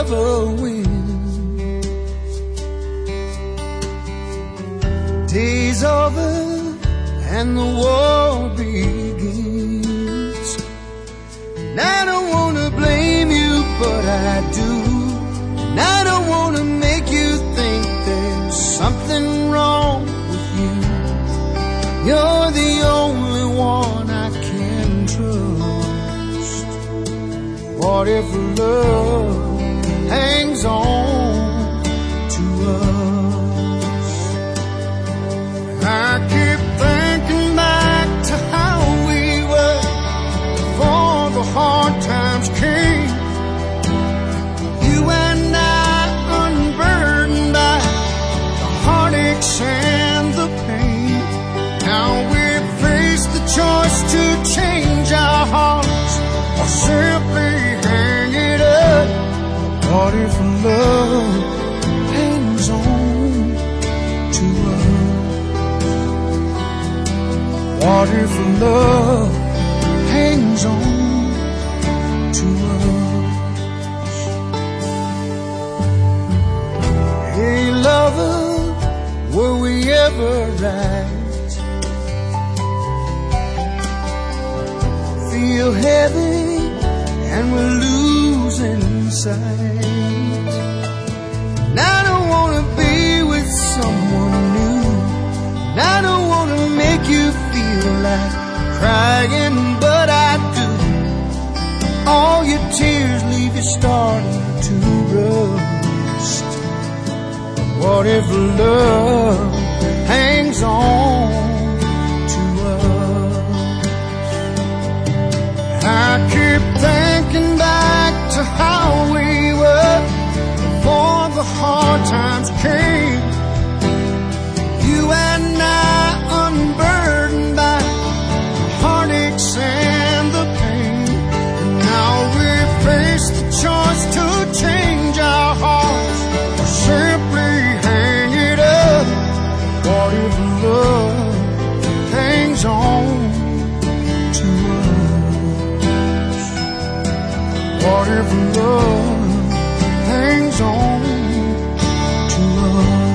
never win. Day's over and the war begins, and I don't wanna blame you, but I do. And I don't wanna make you think there's something wrong with you. You're the only one I can trust. What if love hangs on to us? I keep thinking back to how we were before the hard times came. You and I unburdened by the heartaches and the pain. Now we've faced the choice to change our hearts or simply hang it up. What if love hangs on to us? What if love hangs on to us? Hey lover, were we ever right? Feel heavy and we're losing sight. And I don't wanna be with someone new, and I don't wanna make you feel like crying, but I do. All your tears leave you starting to rust. What if love hangs on to us? I keep thinking back to how we were before the hard times came. You and I unburdened by the heartaches and the pain. And now we've faced the choice to change our hearts or simply hang it up. What if love hangs on to us? What if love hangs on to us?